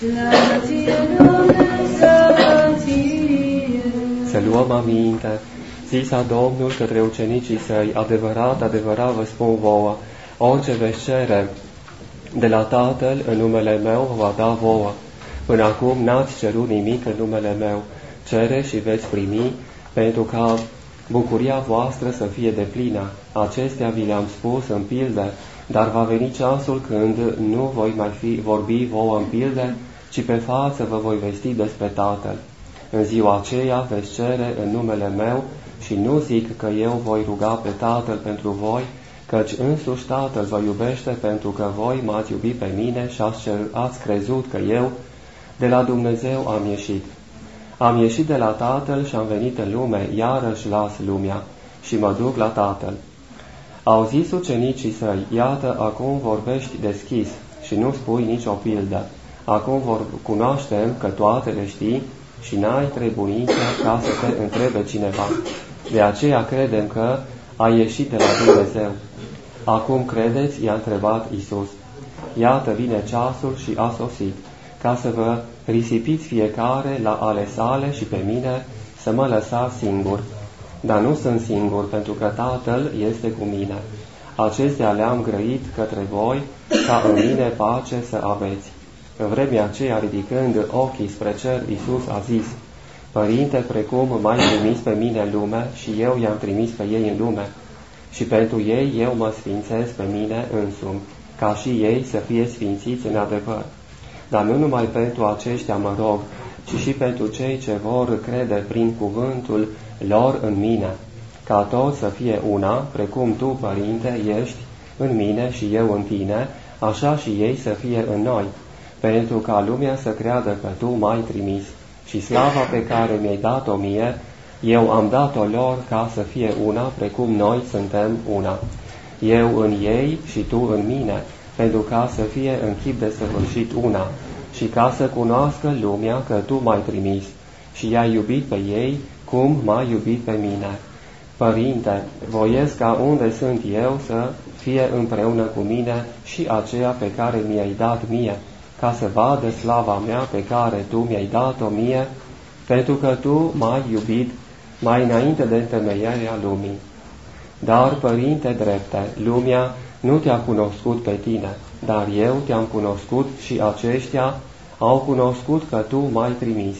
Să luăm aminte, zisa Domnul către ucenicii săi, adevărat, adevărat vă spun vouă, orice veți cere de la Tatăl în numele meu vă va da vouă. Până acum n-ați cerut nimic în numele meu, cere și veți primi, pentru ca bucuria voastră să fie deplină. Acestea vi le-am spus în pilde, dar va veni ceasul când nu voi mai vorbi vouă în pilde, ci pe față vă voi vesti despre Tatăl. În ziua aceea veți cere în numele meu și nu zic că eu voi ruga pe Tatăl pentru voi, căci însuși Tatăl vă iubește pentru că voi m-ați iubit pe mine și ați crezut că eu de la Dumnezeu am ieșit. Am ieșit de la Tatăl și am venit în lume, iarăși las lumea și mă duc la Tatăl. Au zis ucenicii săi, iată, acum vorbești deschis și nu spui nicio pildă. Acum cunoaștem că toate le știi și n-ai trebuință ca să te întrebe cineva. De aceea credem că ai ieșit de la Dumnezeu. Acum credeți? I-a întrebat Iisus. Iată, vine ceasul și a sosit, ca să vă risipiți fiecare la ale sale și pe mine să mă lăsați singur. Dar nu sunt singur, pentru că Tatăl este cu mine. Acestea le-am grăit către voi, ca în mine pace să aveți. În vremea aceea, ridicând ochii spre cer, Iisus a zis, Părinte, precum m-ai trimis pe mine în lume și eu i-am trimis pe ei în lume, și pentru ei eu mă sfințez pe mine însumi, ca și ei să fie sfințiți în adevăr. Dar nu numai pentru aceștia mă rog, ci și pentru cei ce vor crede prin cuvântul lor în mine, ca toți să fie una, precum tu, Părinte, ești în mine și eu în tine, așa și ei să fie în noi, pentru ca lumea să creadă că tu m-ai trimis și slava pe care mi-ai dat-o mie, eu am dat-o lor ca să fie una, precum noi suntem una. Eu în ei și tu în mine, pentru ca să fie în chip de săvârșit una și ca să cunoască lumea că tu m-ai trimis și i-ai iubit pe ei cum m-ai iubit pe mine. Părinte, voiesc ca unde sunt eu să fie împreună cu mine și aceea pe care mi-ai dat mie, ca să vadă slava mea pe care tu mi-ai dat-o mie, pentru că tu m-ai iubit mai înainte de întemeierea lumii. Dar, Părinte drepte, lumea nu te-a cunoscut pe tine, dar eu te-am cunoscut și aceștia au cunoscut că tu m-ai trimis.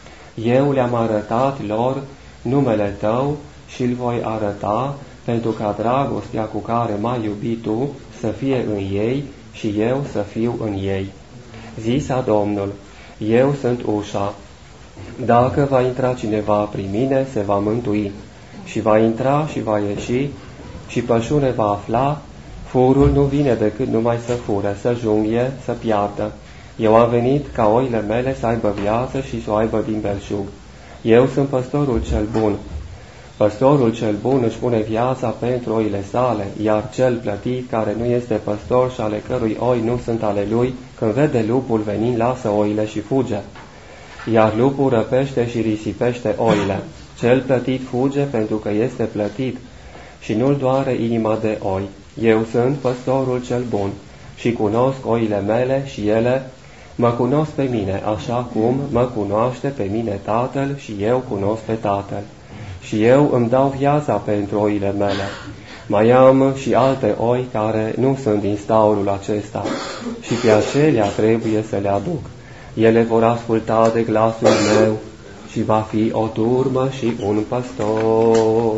Eu le-am arătat lor numele tău și îl voi arăta, pentru ca dragostea cu care m-ai iubit tu să fie în ei și eu să fiu în ei. Zisa Domnul, eu sunt ușa. Dacă va intra cineva prin mine, se va mântui și va intra și va ieși și pășune va afla. Furul nu vine decât numai să fure, să junghie, să piardă. Eu am venit ca oile mele să aibă viață și să o aibă din belșug. Eu sunt păstorul cel bun. Păstorul cel bun își pune viața pentru oile sale, iar cel plătit, care nu este păstor și ale cărui oi nu sunt ale lui, când vede lupul venind, lasă oile și fuge. Iar lupul răpește și risipește oile. Cel plătit fuge pentru că este plătit și nu-l doare inima de oi. Eu sunt păstorul cel bun și cunosc oile mele și ele mă cunosc pe mine, așa cum mă cunoaște pe mine Tatăl și eu cunosc pe Tatăl. Și eu îmi dau viața pentru oile mele. Mai am și alte oi care nu sunt din staulul acesta și pe acelea trebuie să le aduc. Ele vor asculta de glasul meu și va fi o turmă și un păstor.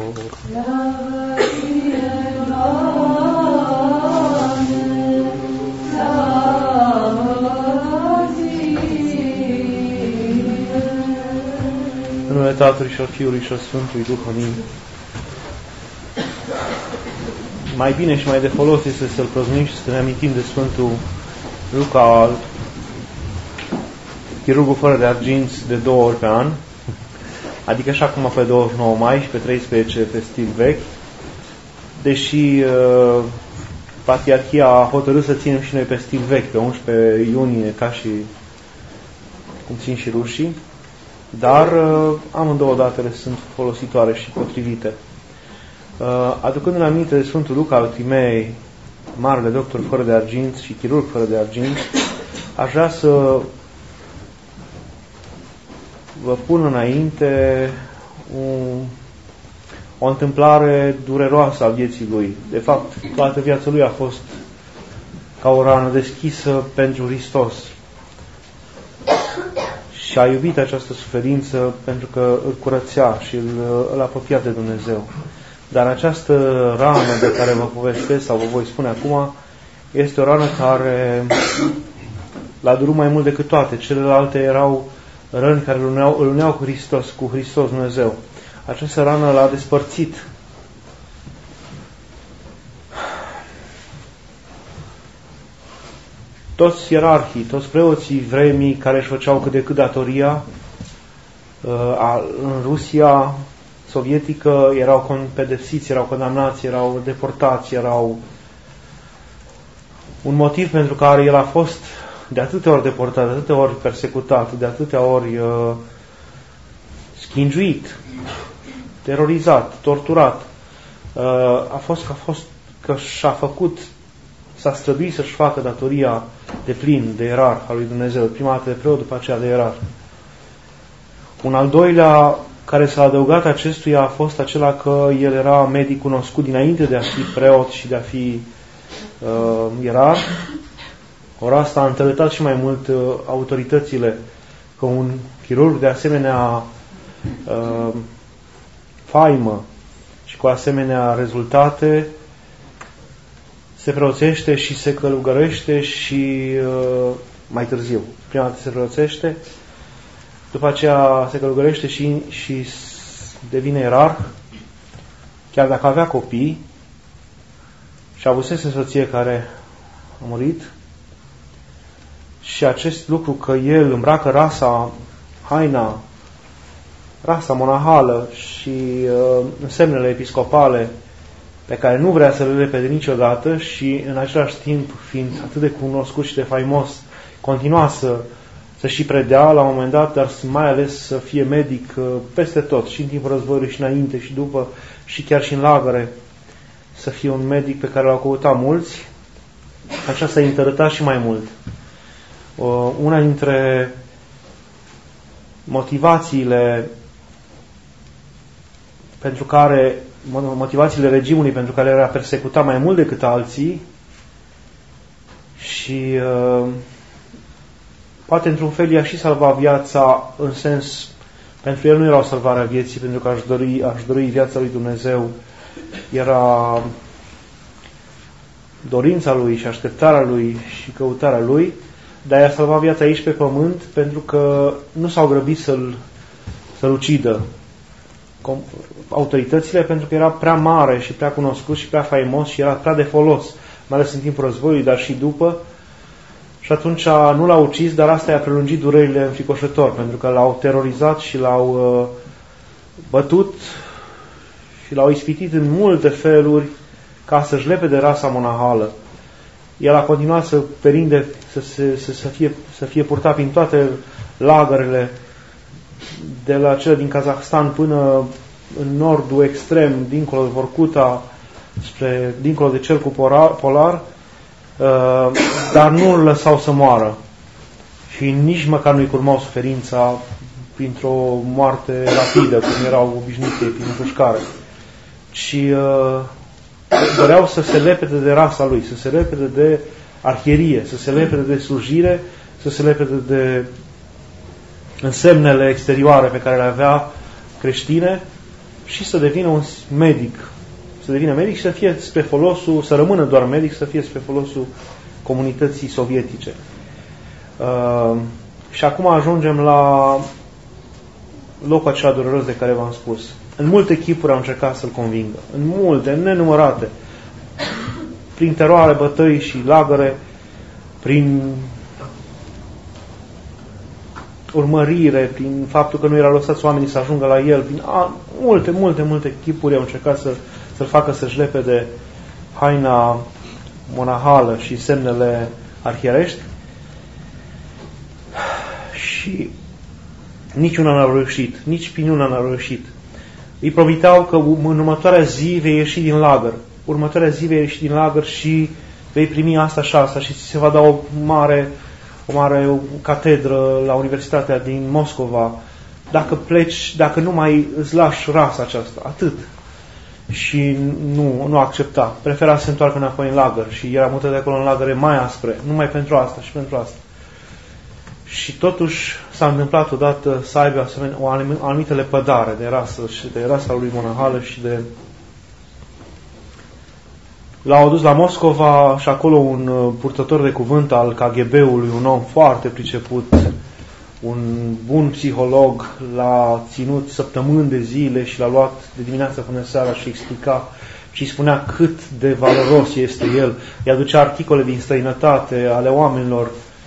În numele Tatălui și al Fiului și al Sfântului Duh, amin. Mai bine și mai de folos este să-L prăznuim și să ne amintim de Sfântul Luca, chirurgul fără de arginți, de 2 ori pe an, adică așa cum pe 29 mai și pe 13 pe stil vechi, deși Patriarhia a hotărât să ținem și noi pe stil vechi, pe 11 iunie, ca și cum țin și rușii, dar amândouă datele sunt folositoare și potrivite. Aducându-ne aminte de Sfântul Luca al Timei, marele doctor fără de arginți și chirurg fără de arginți, aș vrea să vă pun înainte o întâmplare dureroasă a vieții lui. De fapt, toată viața lui a fost ca o rană deschisă pentru Hristos. Și a iubit această suferință pentru că îl curățea și îl apropia de Dumnezeu. Dar această rană de care vă povestesc sau vă voi spune acum este o rană care l-a durut mai mult decât toate. Celelalte erau răni care îl uneau cu Hristos Dumnezeu. Această rană l-a despărțit. Toți ierarhii, toți preoții vremii care își făceau cât de cât datoria în Rusia sovietică erau pedepsiți, erau condamnați, erau deportați, erau un motiv pentru care el a fost de atâtea ori deportat, de atâtea ori persecutat, de atâtea ori schingiuit, terorizat, torturat. A fost că s-a străduit să-și facă datoria de plin, de ierarh al lui Dumnezeu, prima dată de preot, după aceea de ierarh. Un al doilea care s-a adăugat acestuia a fost acela că el era medic cunoscut dinainte de a fi preot și de a fi ierarh. Ori asta a întărătat și mai mult autoritățile, că un chirurg de asemenea faimă și cu asemenea rezultate se preoțește și se călugărește și mai târziu. Prima dată se preoțește, după aceea se călugărește și devine ierarh, chiar dacă avea copii și avusese soție care a murit. Și acest lucru că el îmbracă rasa monahală și însemnele episcopale pe care nu vrea să le repede niciodată și în același timp, fiind atât de cunoscut și de faimos, continua să și predea la un moment dat, dar mai ales să fie medic peste tot, și în timpul războiului și înainte și după, și chiar și în lagăre, să fie un medic pe care l-au căutat mulți. Așa s-a întărătat și mai mult. Una dintre motivațiile regimului pentru care era persecutat mai mult decât alții și poate într-un fel i-a și salvat viața, în sens, pentru el nu era o salvare a vieții, pentru că aș dori viața lui Dumnezeu, era dorința lui și așteptarea lui și căutarea lui, dar i-a salvat viața aici pe pământ pentru că nu s-au grăbit să-l ucidă autoritățile, pentru că era prea mare și prea cunoscut și prea faimos și era prea de folos, mai ales în timpul războiului, dar și după. Și atunci nu l-au ucis, dar asta i-a prelungit durerile înfricoșător, pentru că l-au terorizat și l-au bătut și l-au ispitit în multe feluri ca să-și lepede rasa monahală. El a continuat să perinde, să fie purtat prin toate lagărele, de la cele din Kazahstan până în nordul extrem, dincolo de Vorkuta, dincolo de cercul polar, dar nu îl lăsau să moară. Și nici măcar nu-i curmau suferința printr-o moarte rapidă, cum erau obișnuite prin împușcare. Ci doreau să se lepede de rasa lui, să se lepede de arhierie, să se lepede de slujire, să se lepede de însemnele exterioare pe care le avea creștine și să devină un medic. Să devină medic și să fie spre folosul, să rămână doar medic, să fie spre folosul comunității sovietice. Și acum ajungem la locul acela dureros de care v-am spus. În multe chipuri au încercat să-l convingă. În multe, în nenumărate. Prin teroare, bătăi și lagăre, prin urmărire, prin faptul că nu era lăsați oamenii să ajungă la el, prin multe chipuri au încercat să-l facă să-și lepede haina monahală și semnele arhierești și niciuna n-a reușit, nici prin una n-a reușit. Îi promiteau că în următoarea zi vei ieși din lagăr. Următoarea zi vei ieși din lagăr și vei primi asta și asta și ți se va da o mare catedră la Universitatea din Moscova dacă pleci, dacă nu mai îți lași rasa aceasta, atât. Și nu accepta. Prefera să se întoarcă înapoi în lagăr și era mută de acolo în lagăre mai aspre, numai pentru asta și pentru asta. Și totuși s-a întâmplat odată să aibă o anumită lepădare de rasă și de rasa lui monahală și de... L-au adus la Moscova și acolo un purtător de cuvânt al KGB-ului, un om foarte priceput, un bun psiholog, l-a ținut săptămâni de zile și l-a luat de dimineață până seara și explica și spunea cât de valoros este el. I-a aducea articole din străinătate ale oamenilor,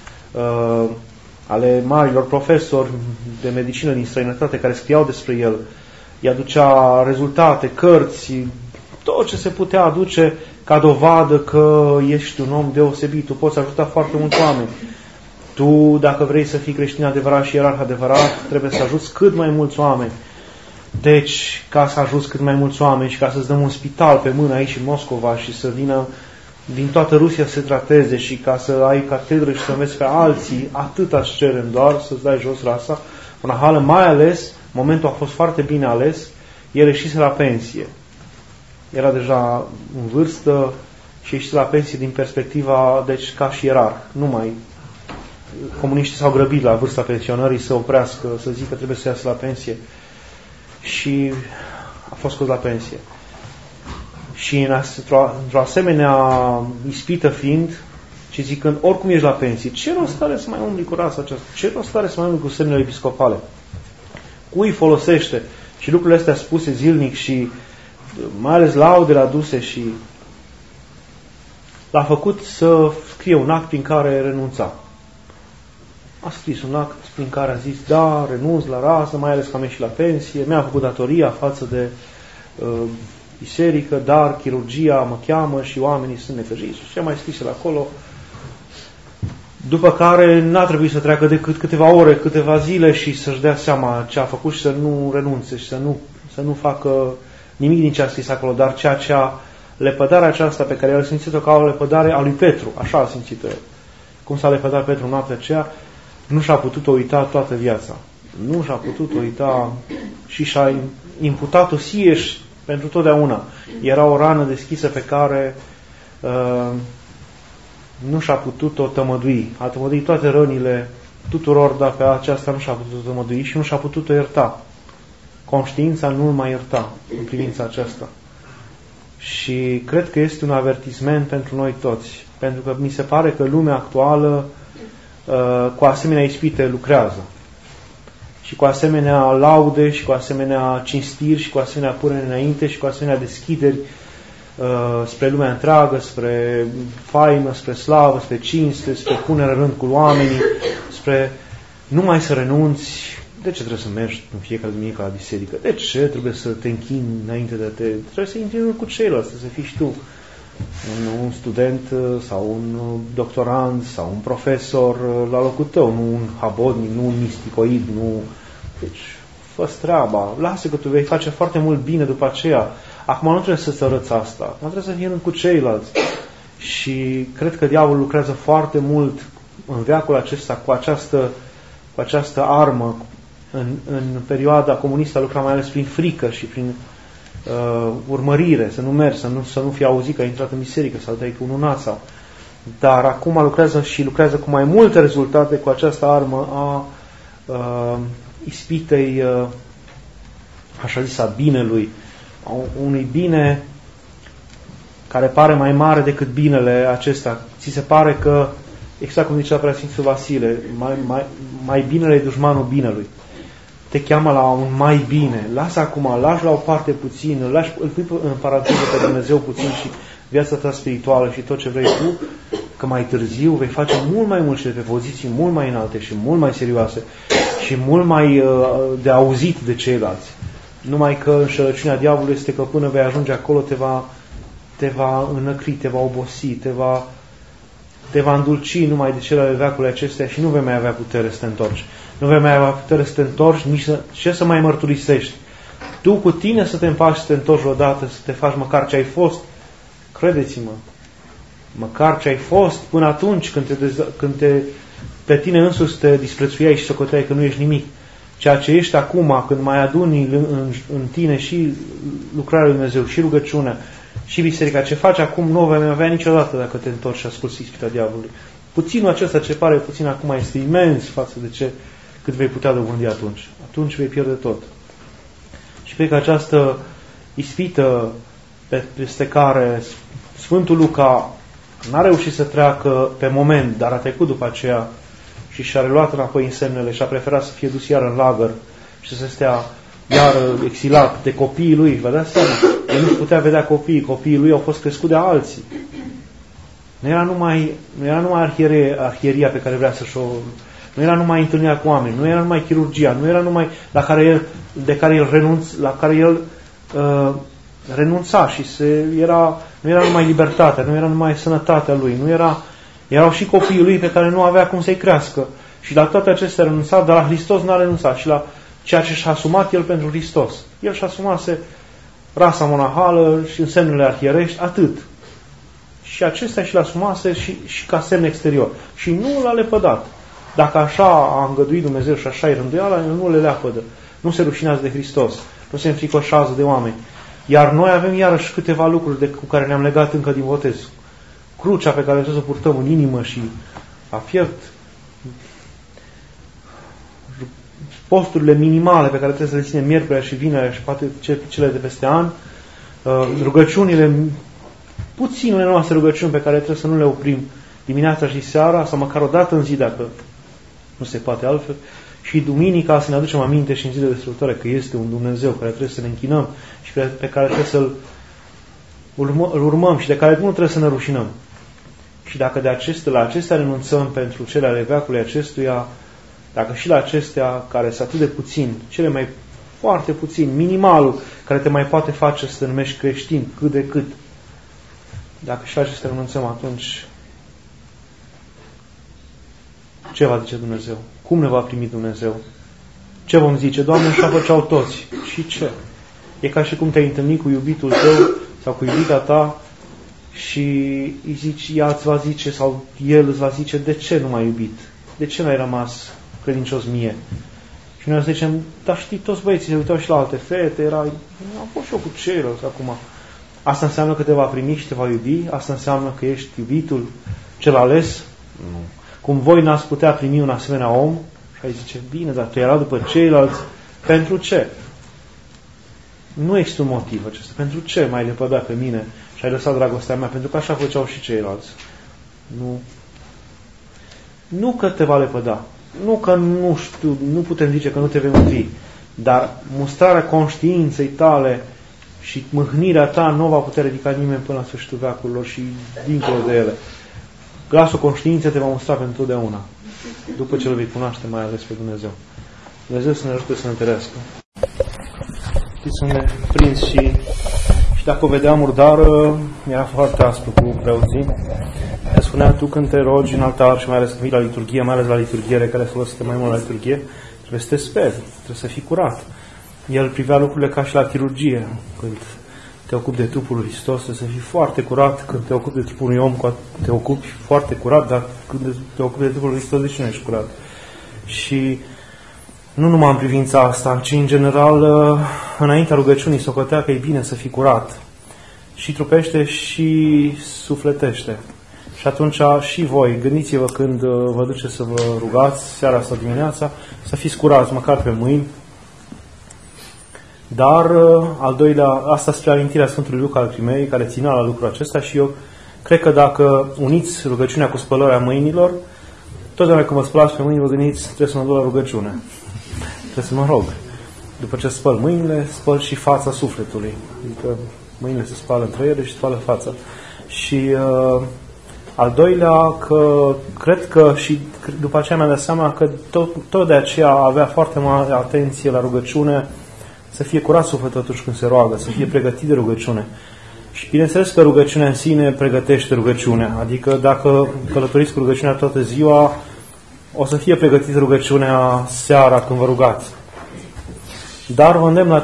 ale marilor profesori de medicină din străinătate care scriau despre el. I-a aducea rezultate, cărți, tot ce se putea aduce ca dovadă că ești un om deosebit, tu poți ajuta foarte mulți oameni. Tu, dacă vrei să fii creștin adevărat și ierarh adevărat, trebuie să ajuți cât mai mulți oameni. Deci, ca să ajuți cât mai mulți oameni și ca să-ți dăm un spital pe mână aici în Moscova și să vină din toată Rusia să se trateze și ca să ai catedră și să înveți pe alții, atât îți cerem doar să-ți dai jos rasa monahală, mai ales, momentul a fost foarte bine ales, el ieșise la pensie. Era deja în vârstă și ieșise la pensie din perspectiva, deci ca și ierarh, nu mai... Comuniștii s-au grăbit la vârsta pensionării să oprească, să zică că trebuie să iasă la pensie. Și a fost scos la pensie. Și într-o asemenea ispită fiind, și zicând, oricum ești la pensie, ce rost are să mai umbli cu rasa aceasta? Ce rost are să mai umbli cu semnele episcopale? Cui folosește? Și lucrurile astea spuse zilnic și mai ales laudele aduse și l-a făcut să scrie un act prin care renunța. A scris un act prin care a zis, da, renunț la rasă, mai ales că am ieșit la pensie, mi-a făcut datoria față de biserică, dar chirurgia mă cheamă și oamenii sunt necăjiți. Și ce mai scris el acolo? După care n-a trebuit să treacă decât câteva ore, câteva zile și să-și dea seama ce a făcut și să nu renunțe și să nu facă nimic din ce a scris acolo, dar lepădarea aceasta pe care el a simțit-o ca o lepădare a lui Petru, așa a simțit-o el. Cum s-a lepădat Petru în noaptea aceea, nu și-a putut uita toată viața. Nu și-a putut uita și și-a imputat-o sieși pentru totdeauna. Era o rană deschisă pe care nu și-a putut-o tămădui. A tămăduit toate rănile tuturor, dar pe aceasta nu și-a putut-o tămădui și nu și-a putut-o ierta. Conștiința nu-l mai ierta în privința aceasta. Și cred că este un avertisment pentru noi toți. Pentru că mi se pare că lumea actuală cu asemenea ispite lucrează. Și cu asemenea laude și cu asemenea cinstiri și cu asemenea punere înainte și cu asemenea deschideri spre lumea întreagă, spre faimă, spre slavă, spre cinste, spre punere în rând cu oamenii, spre numai să renunți. De ce trebuie să mergi în fiecare duminică la biserică? De ce trebuie să te închini înainte de a te... Trebuie să intri cu ceilalți, să fii și tu un student sau un doctorand sau un profesor la locul tău, nu un habodnic, nu un misticoid, nu... Deci, fă-ți treaba, lasă că tu vei face foarte mult bine după aceea. Acum nu trebuie să-ți arăți asta, acum trebuie să fii rând cu ceilalți. Și cred că diavolul lucrează foarte mult în veacul acesta cu această armă. În perioada comunistă a lucrat mai ales prin frică și prin urmărire, să nu mergi, să nu fii auzit că ai intrat în biserică sau te-ai cununat sau... Dar acum lucrează cu mai multe rezultate cu această armă a ispitei, așa zis, a binelui, a unui bine care pare mai mare decât binele acesta. Ți se pare că, exact cum zicea Preasfințitul Vasile, mai binele e dușmanul binelui. Te cheamă la un mai bine. Lasă acum, lași la o parte puțin, îl pui în paranteză pe Dumnezeu puțin și viața ta spirituală și tot ce vrei tu, că mai târziu vei face mult mai mult și de pe poziții mult mai înalte și mult mai serioase și mult mai de auzit de ceilalți. Numai că înșelăciunea diavolului este că până vei ajunge acolo te va înăcri, te va obosi, te va îndulci numai de cele ale veacului acestea și nu vei mai avea putere să te întorci. Nu vei mai avea putere să te întorci, nici să mai mărturisești. Tu cu tine să te împaci, să te întorci odată, să te faci măcar ce ai fost. Credeți-mă, măcar ce ai fost până atunci când pe tine însuți te disprețuiai și socoteai că nu ești nimic. ceea ce ești acum, când mai aduni în tine și lucrarea lui Dumnezeu, și rugăciunea, și biserica, ce faci acum nu vei mai avea niciodată dacă te întorci și asculți ispita diavolului. Puținul acesta ce pare puțin acum este imens față de cât vei putea dobândi atunci. Atunci vei pierde tot. Și cred că această ispită peste care Sfântul Luca n-a reușit să treacă pe moment, dar a trecut după aceea și și-a reluat înapoi însemnele și a preferat să fie dus iar în lagăr și să stea iar exilat de copiii lui. Vă dați seama? El nu putea vedea copiii lui au fost crescuți de alții. Nu era numai arhieria pe care vrea să-și o... Nu era numai întâlnirea cu oameni, nu era numai chirurgia, nu era numai la care el renunța și nu era numai libertatea, nu era numai sănătatea lui, erau și copiii lui pe care nu avea cum să-i crească. Și la toate acestea a renunțat, dar la Hristos n-a renunțat și la ceea ce și-a asumat el pentru Hristos. El și-a asumase rasa monahală și însemnele arhierești, atât. Și acestea și le asumase și ca semn exterior. Și nu l-a lepădat. Dacă așa a îngăduit Dumnezeu și așa e rânduiala, el nu le leapădă. Nu se rușinează de Hristos. Nu se înfricoșează de oameni. Iar noi avem iarăși câteva lucruri cu care ne-am legat încă din botez. Crucea pe care trebuie să o purtăm în inimă și a piept. Posturile minimale pe care trebuie să le ținem miercurea și vinerea și poate cele de peste an. Rugăciunile, puținele noastre rugăciuni pe care trebuie să nu le oprim dimineața și seara, sau măcar o dată în zi, dacă nu se poate altfel. Și duminica să ne aducem aminte și în zilele de sărbătoare că este un Dumnezeu care trebuie să ne închinăm și pe care trebuie să-L urmăm și de care nu trebuie să ne rușinăm. Și dacă la acestea renunțăm pentru cele ale veacului acestuia, dacă și la acestea care sunt atât de puțin, cele mai foarte puțin, minimalul care te mai poate face să te numești creștin, cât de cât, dacă și la acestea renunțăm, atunci ce va zice Dumnezeu? Cum ne va primi Dumnezeu? Ce vom zice? Doamne, așa făceau toți. Și ce? E ca și cum te-ai întâlnit cu iubitul tău sau cu iubita ta și îi zici, ea îți va zice sau el îți va zice, de ce nu m-ai iubit? De ce n-ai rămas credincios mie? Și noi zicem, dar știi, toți băieții se uitau și la alte fete, am fost și eu cu ceilalți acum. Asta înseamnă că te va primi și te va iubi? Asta înseamnă că ești iubitul cel ales? Nu. Cum voi n-ați putea primi un asemenea om? Și ai zice, bine, dar tu era după ceilalți. Pentru ce? Nu există un motiv acesta. Pentru ce m-ai lepădat pe mine și ai lăsat dragostea mea? Pentru că așa făceau și ceilalți. Nu că te va lepăda. Nu că nu știu, nu putem zice că nu te vei mântui. Dar mustrarea conștiinței tale și mâhnirea ta nu va putea ridica nimeni până la sfârșitul veacurilor și dincolo de ele. Glasul conștiinței te va mustra pentru totdeauna. După ce îl vei cunoaște mai ales pe Dumnezeu. Dumnezeu să ne ajute să ne întărească. Știți, să ne prins și dacă o vedeam murdară, era foarte aspru cu preoții. Ne spunea, tu când te rogi în altar și mai ales când vii la liturghie, mai ales la liturghiere, care folosește mai mult la liturghie, trebuie să te speri, trebuie să fii curat. El privea lucrurile ca și la chirurgie. Când te ocupi de trupul lui Hristos, să fii foarte curat. Când te ocupi de trupul unui om, te ocupi foarte curat, dar când te ocupi de trupul lui Hristos, de ce nu ești curat? Și nu numai în privința asta, ci în general, înaintea rugăciunii socotea că e bine să fii curat. Și trupește și sufletește. Și atunci și voi, gândiți-vă când vă duceți să vă rugați, seara sau dimineața, să fiți curați, măcar pe mâini. Dar, al doilea, asta spre amintirea Sfântului Luca al Crimei, care ținea la lucrul acesta și eu cred că dacă uniți rugăciunea cu spălarea mâinilor, totdeauna când vă spălați pe mâini, vă gândiți, trebuie să mă duc la rugăciune. Trebuie să mă rog. După ce spăl mâinile, spăl și fața sufletului. Adică mâinile se spală între ele și spală fața. Și al doilea, că cred că și după aceea mi-am dat seama că tot de aceea avea foarte mare atenție la rugăciune, să fie curat sufletul atunci când se roagă, să fie pregătit de rugăciune. Și bineînțeles că rugăciunea în sine pregătește rugăciunea. Adică dacă călătoriți cu rugăciunea toată ziua, o să fie pregătit rugăciunea seara când vă rugați. Dar vă îndemn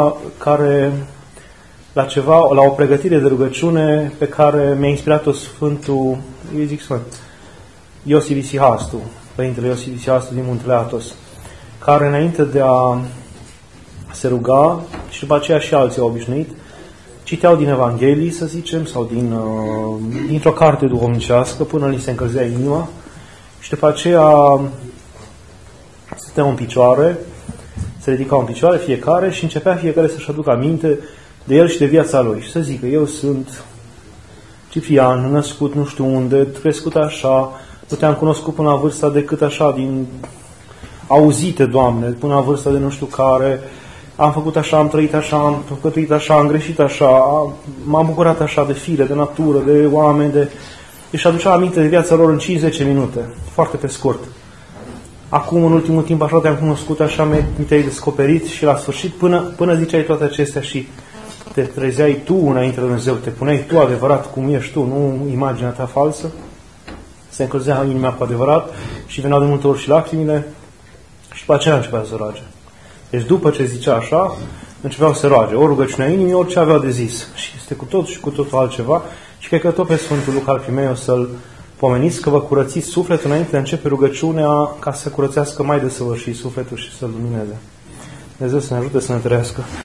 la o pregătire de rugăciune pe care mi-a inspirat-o Sfântul, Iosif Isihastu, Părintele Iosif Isihastu din Muntele Athos, care înainte de a se ruga, și după aceea și alții au obișnuit, citeau din Evanghelii, să zicem, sau dintr-o carte duhovnicească, până li se încălzea inima, și după aceea stăteau în picioare, se ridicau în picioare fiecare și începea fiecare să-și aducă aminte de el și de viața lui. Și să zică, eu sunt Ciprian, născut nu știu unde, crescut așa, nu te-am cunoscut până la vârsta decât așa din auzite, Doamne, până la vârsta de nu știu care, am făcut așa, am trăit așa, am păcătuit așa, am greșit așa, m-am bucurat așa de fire, de natură, de oameni, Deci aducea aminte de viața lor în 5-10 minute, foarte pe scurt. Acum, în ultimul timp, așa te-am cunoscut, așa mi te-ai descoperit și la sfârșit, până ziceai toate acestea și te trezeai tu înainte de Dumnezeu, te puneai tu adevărat cum ești tu, nu imaginea ta falsă, se încălzea inima cu adevărat și veneau de multe ori și lacrimile și după aceea începea să roage. Deci după ce zicea așa, începeau să roage, ori rugăciunea inimii, orice aveau de zis. Și este cu tot și cu totul altceva și cred că tot pe Sfântul Luca al Primei o să-l pomeniți, că vă curățiți sufletul înainte de a începe rugăciunea ca să curățească mai desăvârșit sufletul și să-l lumineze. Dumnezeu să ne ajute să ne trăiască.